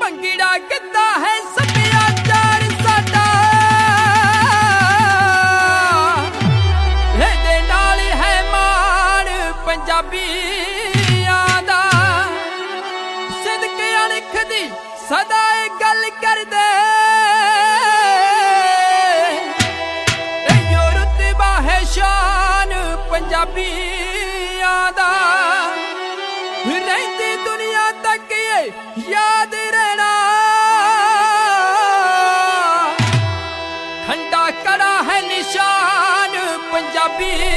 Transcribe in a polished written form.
ਭੰਗੜਾ ਗਿੱਧਾ ਹੈ ਸੱਭਿਆਚਾਰ ਸਾਡਾ, ਇਹਦੇ ਨਾਲ ਹੈ ਮਾਣ ਪੰਜਾਬੀਆਂ ਦਾ। ਸਿਦਕ ਅਣਖ ਦੀ ਸਦਾ ਇਹ ਗੱਲ ਕਰਦੇ, ਇਹੋ ਰੁਤਬਾ ਹੈ ਸ਼ਾਨ ਪੰਜਾਬੀਆਂ ਦਾ। ਰਹਿੰਦੀ ਦੁਨੀਆ ਤੱਕ ਇਹ ਯਾਦ ਰਹਿਣਾ, ਖੰਡਾ ਕੜਾ ਹੈ ਨਿਸ਼ਾਨ ਪੰਜਾਬੀ